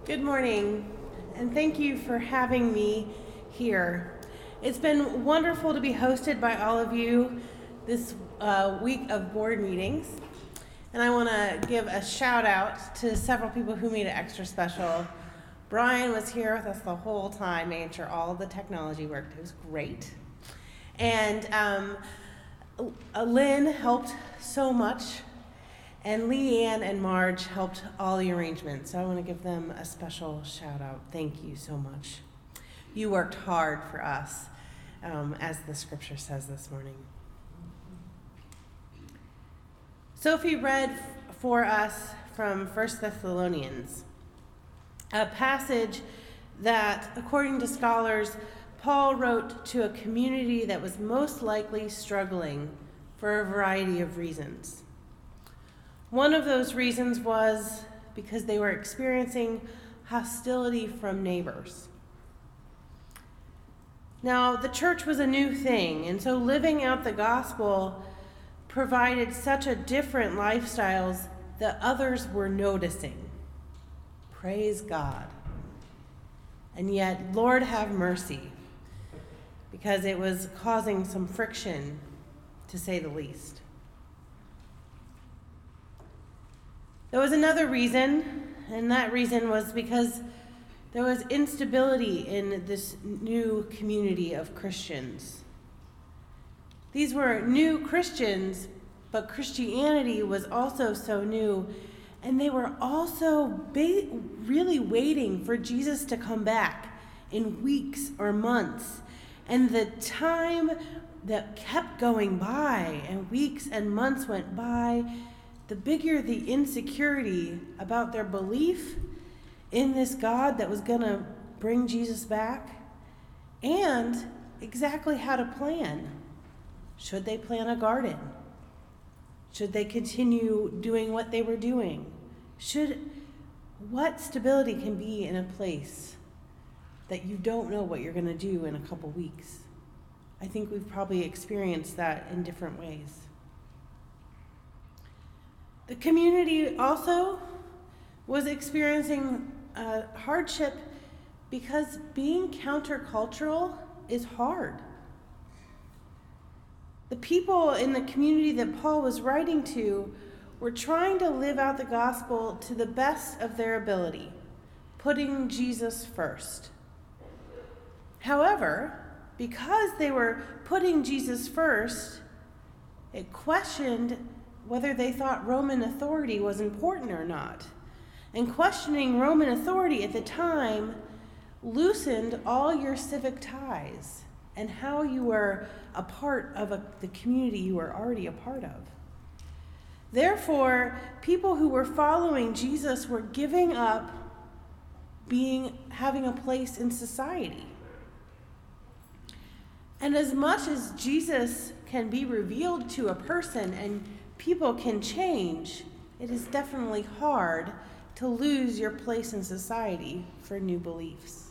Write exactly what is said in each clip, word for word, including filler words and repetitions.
Good morning, and thank you for having me here. It's been wonderful to be hosted by all of you this uh, week of board meetings, and I want to give a shout out to several people who made it extra special. Brian was here with us the whole time, making sure all of the technology worked. It was great. And um, Lynn helped so much. And Leanne and Marge helped all the arrangements, so I want to give them a special shout out. Thank you so much. You worked hard for us, um, as the scripture says this morning. Sophie read f- for us from First Thessalonians, a passage that, according to scholars, Paul wrote to a community that was most likely struggling for a variety of reasons. One of those reasons was because they were experiencing hostility from neighbors. Now, the church was a new thing, and so living out the gospel provided such a different lifestyles that others were noticing. Praise God. And yet, Lord have mercy, because it was causing some friction, to say the least. There was another reason, and that reason was because there was instability in this new community of Christians. These were new Christians, but Christianity was also so new, and they were also ba- really waiting for Jesus to come back in weeks or months. And the time that kept going by, and weeks and months went by, the bigger the insecurity about their belief in this God that was going to bring Jesus back, and exactly how to plan. Should they plant a garden? Should they continue doing what they were doing? Should what stability can be in a place that you don't know what you're going to do in a couple weeks? I think we've probably experienced that in different ways. The community also was experiencing uh, hardship because being countercultural is hard. The people in the community that Paul was writing to were trying to live out the gospel to the best of their ability, putting Jesus first. However, because they were putting Jesus first, it questioned whether they thought Roman authority was important or not. And questioning Roman authority at the time loosened all your civic ties and how you were a part of a, the community you were already a part of. Therefore, people who were following Jesus were giving up being having a place in society. And as much as Jesus can be revealed to a person and people can change, it is definitely hard to lose your place in society for new beliefs.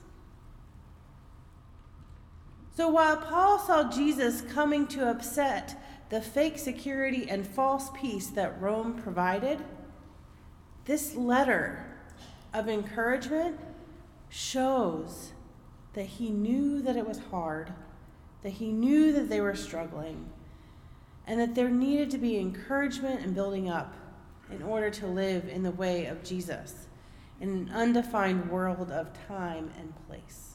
So while Paul saw Jesus coming to upset the fake security and false peace that Rome provided, this letter of encouragement shows that he knew that it was hard, that he knew that they were struggling, and that there needed to be encouragement and building up in order to live in the way of Jesus in an undefined world of time and place.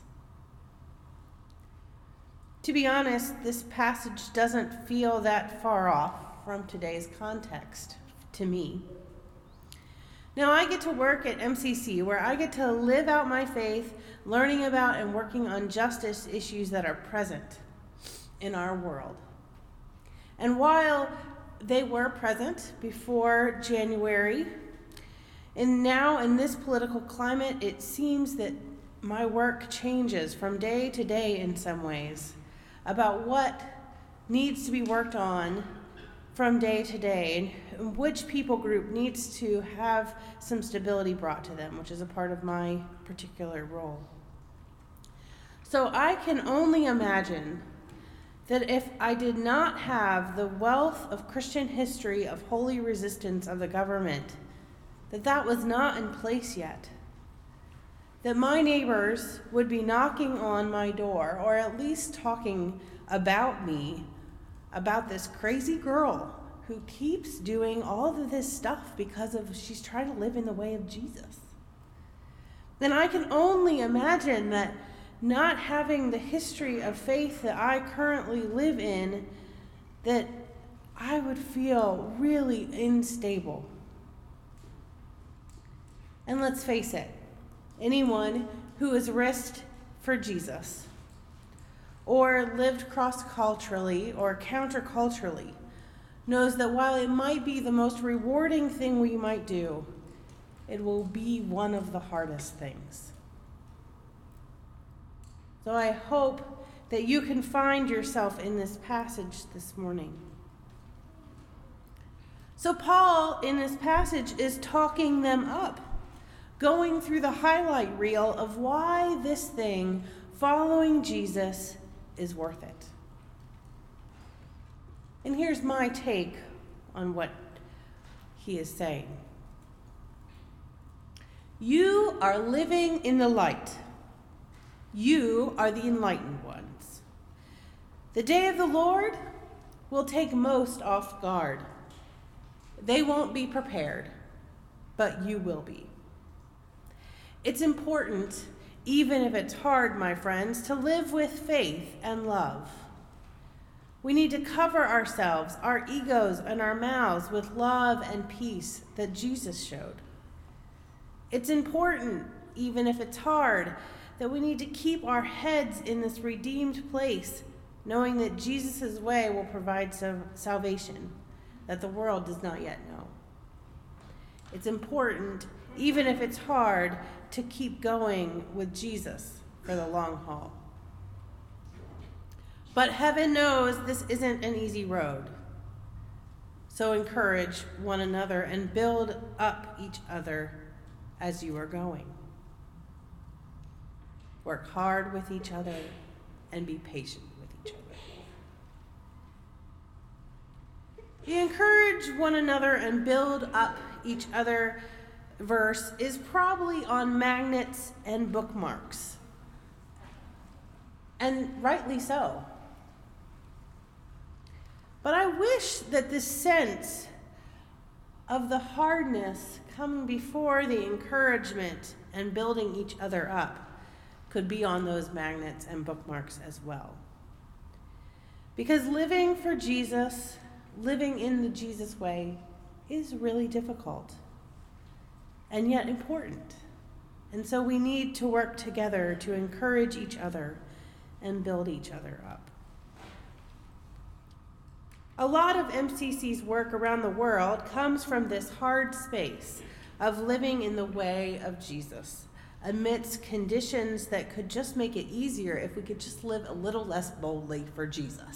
To be honest, this passage doesn't feel that far off from today's context to me. Now, I get to work at M C C, where I get to live out my faith, learning about and working on justice issues that are present in our world. And while they were present before January, and now in this political climate, it seems that my work changes from day to day in some ways about what needs to be worked on from day to day, and which people group needs to have some stability brought to them, which is a part of my particular role. So I can only imagine that if I did not have the wealth of Christian history of holy resistance of the government, that that was not in place yet. that my neighbors would be knocking on my door, or at least talking about me, about this crazy girl who keeps doing all of this stuff because of she's trying to live in the way of Jesus. Then I can only imagine that not having the history of faith that I currently live in, that I would feel really unstable. And let's face it, anyone who has risked for Jesus or lived cross-culturally or counterculturally knows that while it might be the most rewarding thing we might do, it will be one of the hardest things. So I hope that you can find yourself in this passage this morning. So Paul, in this passage, is talking them up, going through the highlight reel of why this thing, following Jesus, is worth it. And here's my take on what he is saying. You are living in the light. You are the enlightened ones. The day of the Lord will take most off guard. They won't be prepared, but you will be. It's important, even if it's hard, my friends, to live with faith and love. We need to cover ourselves, our egos, and our mouths with love and peace that Jesus showed. It's important, even if it's hard, that we need to keep our heads in this redeemed place, knowing that Jesus' way will provide salvation that the world does not yet know. It's important, even if it's hard, to keep going with Jesus for the long haul. But heaven knows this isn't an easy road. So encourage one another and build up each other as you are going. Work hard with each other and be patient with each other. The encourage one another and build up each other verse is probably on magnets and bookmarks. And rightly so. But I wish that this sense of the hardness coming before the encouragement and building each other up could be on those magnets and bookmarks as well. Because living for Jesus, living in the Jesus way, is really difficult and yet important. And so we need to work together to encourage each other and build each other up. A lot of M C C's work around the world comes from this hard space of living in the way of Jesus, amidst conditions that could just make it easier if we could just live a little less boldly for Jesus.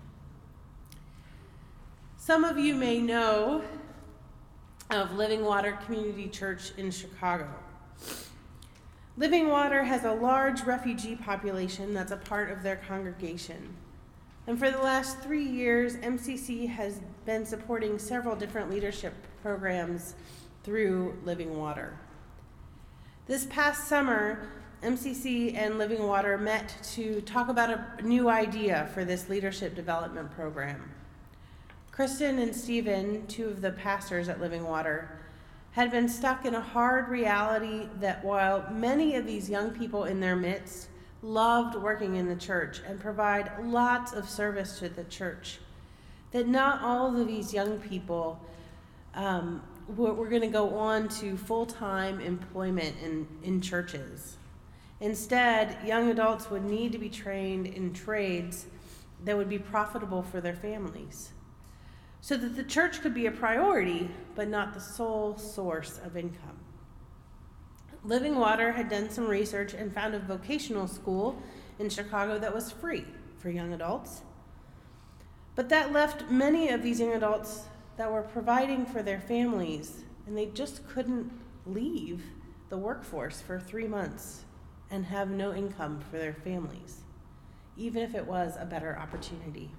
Some of you may know of Living Water Community Church in Chicago. Living Water has a large refugee population that's a part of their congregation. And for the last three years, M C C has been supporting several different leadership programs through Living Water. This past summer, M C C and Living Water met to talk about a new idea for this leadership development program. Kristen and Stephen, two of the pastors at Living Water, had been stuck in a hard reality that while many of these young people in their midst loved working in the church and provide lots of service to the church, that not all of these young people um, were, were going to go on to full-time employment in, in churches. Instead, young adults would need to be trained in trades that would be profitable for their families, so that the church could be a priority, but not the sole source of income. Living Water had done some research and found a vocational school in Chicago that was free for young adults. But that left many of these young adults that were providing for their families, and they just couldn't leave the workforce for three months and have no income for their families, even if it was a better opportunity.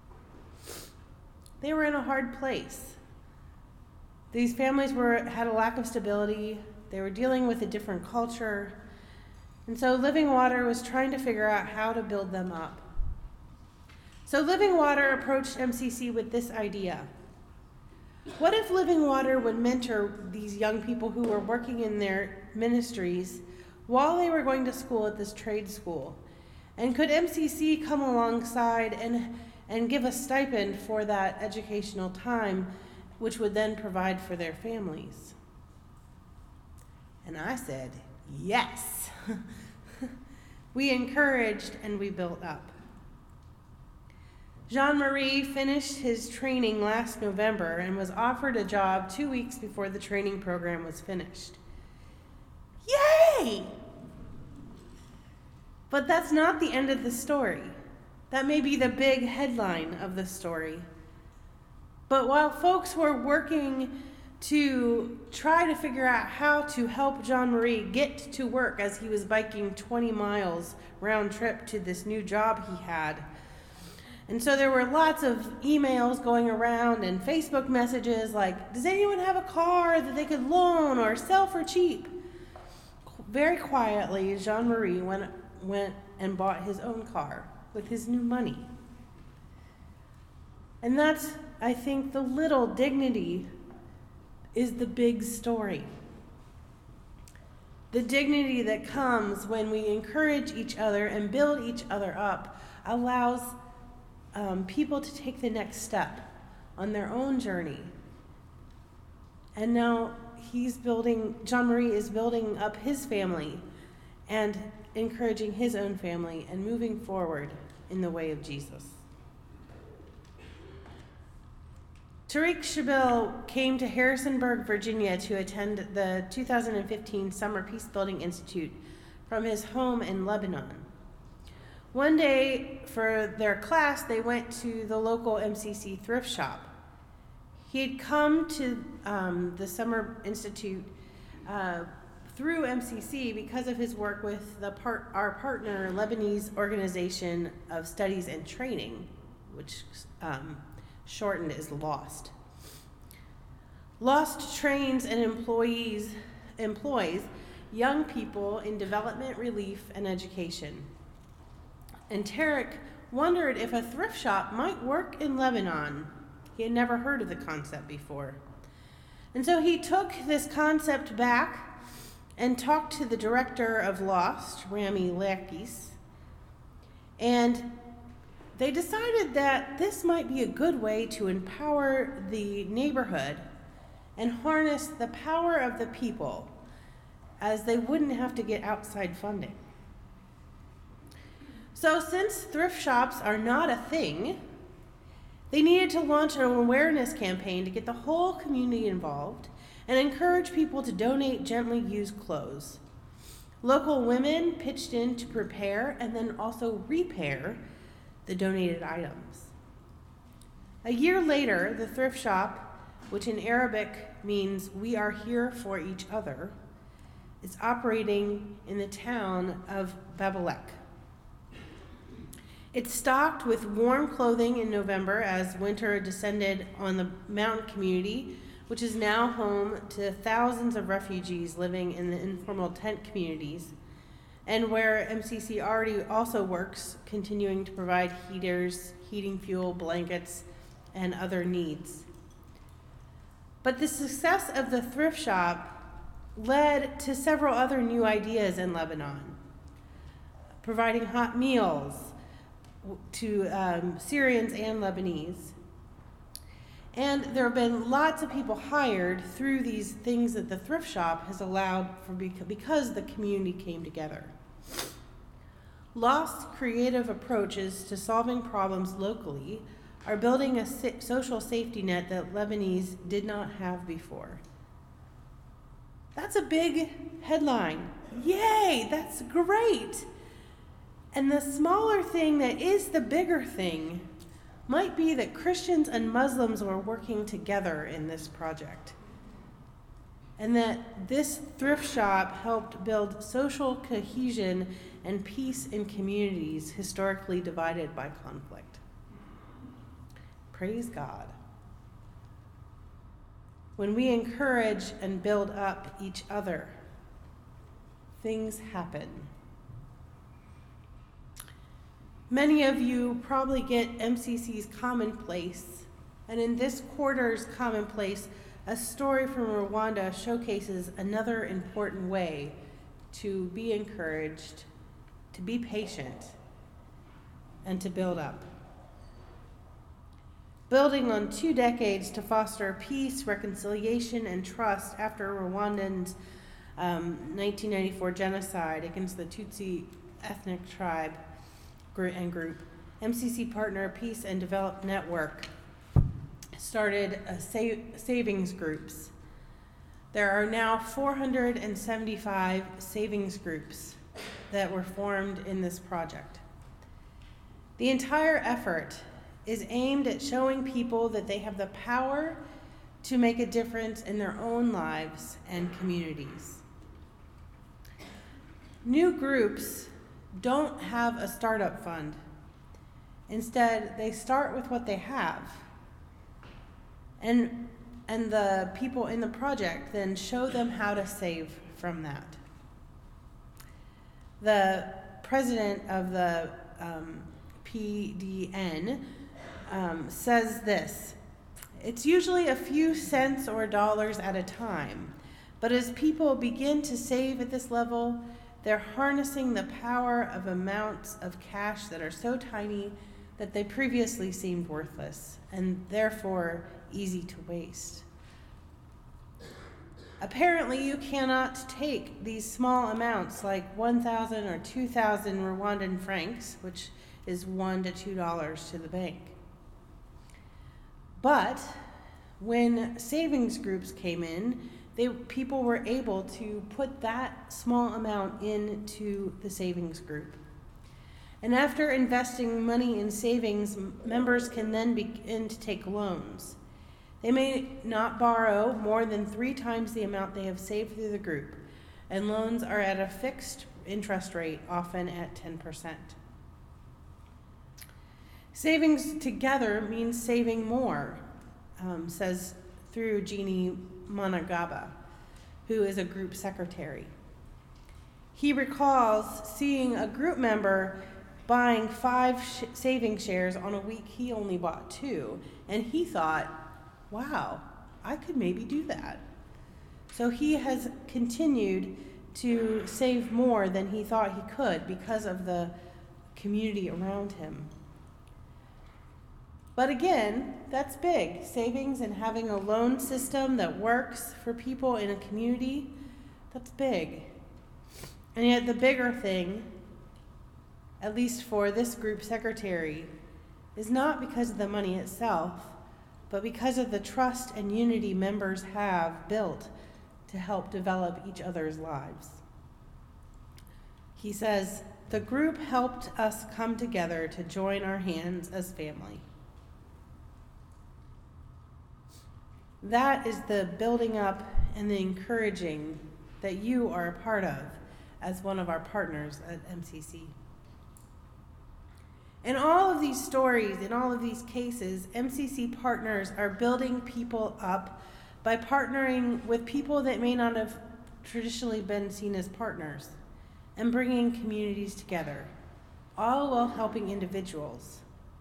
They were in a hard place. These families were had a lack of stability. They were dealing with a different culture. And so Living Water was trying to figure out how to build them up. So Living Water approached M C C with this idea. What if Living Water would mentor these young people who were working in their ministries while they were going to school at this trade school? And could M C C come alongside and, and give a stipend for that educational time, which would then provide for their families? And I said, yes. We encouraged and we built up. Jean-Marie finished his training last November and was offered a job two weeks before the training program was finished. Yay! But that's not the end of the story. That may be the big headline of the story. But while folks were working to try to figure out how to help Jean-Marie get to work as he was biking twenty miles round trip to this new job he had, and so there were lots of emails going around and Facebook messages like, does anyone have a car that they could loan or sell for cheap? Very quietly, Jean-Marie went, went and bought his own car with his new money. And that's, I think, the little dignity is the big story. The dignity that comes when we encourage each other and build each other up allows Um, people to take the next step on their own journey. And now he's building, Jean-Marie is building up his family and encouraging his own family and moving forward in the way of Jesus. Tariq Shabil came to Harrisonburg, Virginia to attend the two thousand fifteen Summer Peacebuilding Institute from his home in Lebanon. One day for their class, they went to the local M C C thrift shop. He had come to um, the Summer Institute uh, through M C C because of his work with the part, our partner Lebanese Organization of Studies and Training, which um, shortened is LOST. LOST trains and employees employs young people in development, relief, and education. And Tariq wondered if a thrift shop might work in Lebanon. He had never heard of the concept before. And so he took this concept back and talked to the director of LOST, Rami Lakis, and they decided that this might be a good way to empower the neighborhood and harness the power of the people, as they wouldn't have to get outside funding. So since thrift shops are not a thing, they needed to launch an awareness campaign to get the whole community involved and encourage people to donate gently used clothes. Local women pitched in to prepare and then also repair the donated items. A year later, the thrift shop, which in Arabic means we are here for each other, is operating in the town of Babalek. It's stocked with warm clothing in November as winter descended on the mountain community, which is now home to thousands of refugees living in the informal tent communities, and where M C C already also works, continuing to provide heaters, heating fuel, blankets, and other needs. But the success of the thrift shop led to several other new ideas in Lebanon, providing hot meals to um, Syrians and Lebanese. And there have been lots of people hired through these things that the thrift shop has allowed for because the community came together. LOST's creative approaches to solving problems locally are building a social safety net that Lebanese did not have before. That's a big headline. Yay, that's great. And the smaller thing that is the bigger thing might be that Christians and Muslims were working together in this project, and that this thrift shop helped build social cohesion and peace in communities historically divided by conflict. Praise God. When we encourage and build up each other, things happen. Many of you probably get M C C's Commonplace, and in this quarter's Commonplace, a story from Rwanda showcases another important way to be encouraged, to be patient, and to build up. Building on two decades to foster peace, reconciliation, and trust after Rwandan's um, nineteen ninety-four genocide against the Tutsi ethnic tribe and group, M C C Partner Peace and Develop Network started a sa- savings groups. There are now four hundred seventy-five savings groups that were formed in this project. The entire effort is aimed at showing people that they have the power to make a difference in their own lives and communities. New groups don't have a startup fund. Instead, they start with what they have. And, and the people in the project then show them how to save from that. The president of the um, P D N um, says this: "It's usually a few cents or dollars at a time, but as people begin to save at this level, they're harnessing the power of amounts of cash that are so tiny that they previously seemed worthless and therefore easy to waste. Apparently, you cannot take these small amounts like one thousand or two thousand Rwandan francs, which is one to two dollars to the bank. But when savings groups came in, They, people were able to put that small amount into the savings group. And after investing money in savings, members can then begin to take loans. They may not borrow more than three times the amount they have saved through the group, and loans are at a fixed interest rate, often at ten percent. Savings together means saving more, um, says through Jeannie Monagaba, who is a group secretary. He recalls seeing a group member buying five sh- saving shares on a week he only bought two, and he thought, wow, I could maybe do that. So he has continued to save more than he thought he could because of the community around him. But again, that's big. Savings and having a loan system that works for people in a community, that's big. And yet the bigger thing, at least for this group secretary, is not because of the money itself, but because of the trust and unity members have built to help develop each other's lives. He says, "The group helped us come together to join our hands as family." That is the building up and the encouraging that you are a part of as one of our partners at M C C. In all of these stories, in all of these cases, M C C partners are building people up by partnering with people that may not have traditionally been seen as partners and bringing communities together, all while helping individuals.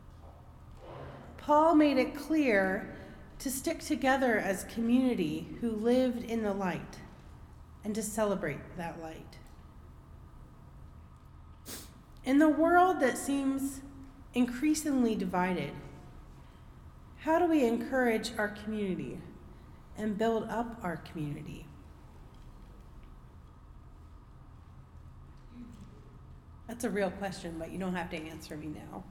Paul made it clear to stick together as community who lived in the light and to celebrate that light. In the world that seems increasingly divided, how do we encourage our community and build up our community? That's a real question, but you don't have to answer me now.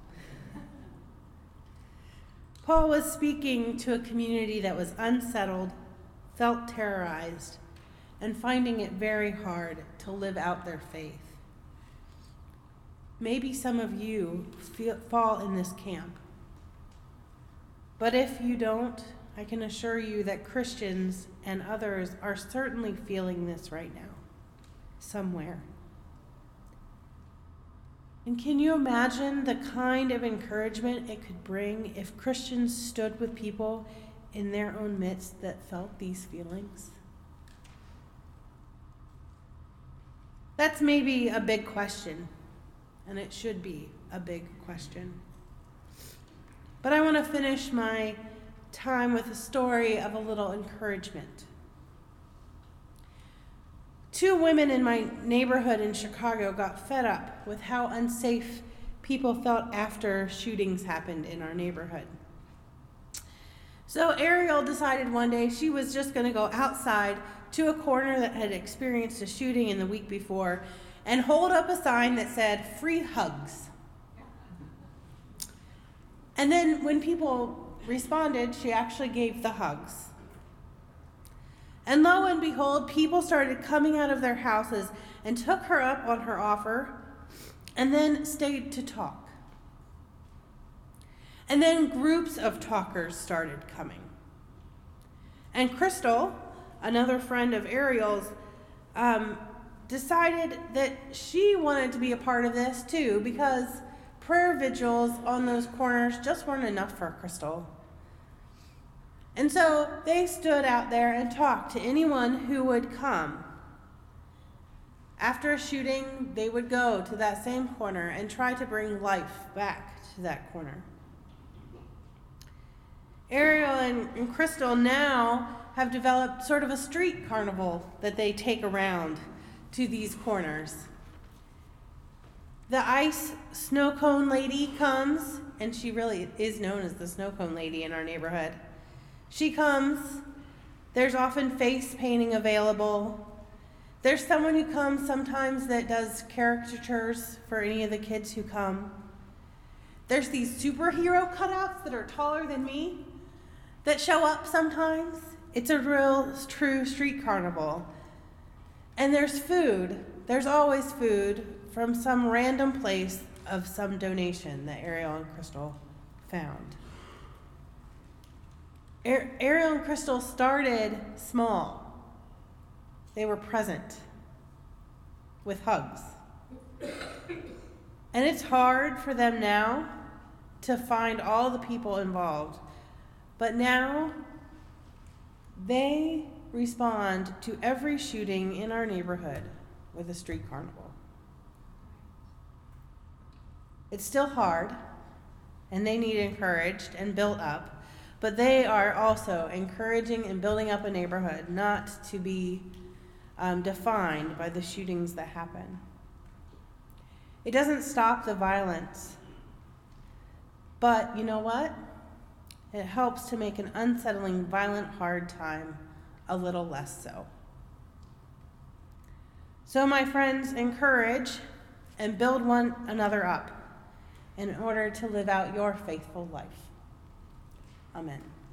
Paul was speaking to a community that was unsettled, felt terrorized, and finding it very hard to live out their faith. Maybe some of you feel, fall in this camp. But if you don't, I can assure you that Christians and others are certainly feeling this right now, somewhere. And can you imagine the kind of encouragement it could bring if Christians stood with people in their own midst that felt these feelings? That's maybe a big question, and it should be. a big question. But I want to finish my time with a story of a little encouragement. Two women in my neighborhood in Chicago got fed up with how unsafe people felt after shootings happened in our neighborhood. So Ariel decided one day she was just going to go outside to a corner that had experienced a shooting in the week before and hold up a sign that said, "Free hugs." And then when people responded, she actually gave the hugs. And lo and behold, people started coming out of their houses and took her up on her offer and then stayed to talk. And then groups of talkers started coming. And Crystal, another friend of Ariel's, um, decided that she wanted to be a part of this too, because prayer vigils on those corners just weren't enough for Crystal. And so they stood out there and talked to anyone who would come. After a shooting, they would go to that same corner and try to bring life back to that corner. Ariel and, and Crystal now have developed sort of a street carnival that they take around to these corners. The ice snow cone lady comes, and she really is known as the snow cone lady in our neighborhood. She comes. There's often face painting available. There's someone who comes sometimes that does caricatures for any of the kids who come. There's these superhero cutouts that are taller than me that show up sometimes. It's a real, true street carnival. And there's food. There's always food from some random place of some donation that Ariel and Crystal found. Ariel and Crystal started small. They were present with hugs. And it's hard for them now to find all the people involved. But now they respond to every shooting in our neighborhood with a street carnival. It's still hard, and they need encouraged and built up. But they are also encouraging and building up a neighborhood not to be um, defined by the shootings that happen. It doesn't stop the violence. But you know what? It helps to make an unsettling, violent, hard time a little less so. So, my friends, encourage and build one another up in order to live out your faithful life. Amen.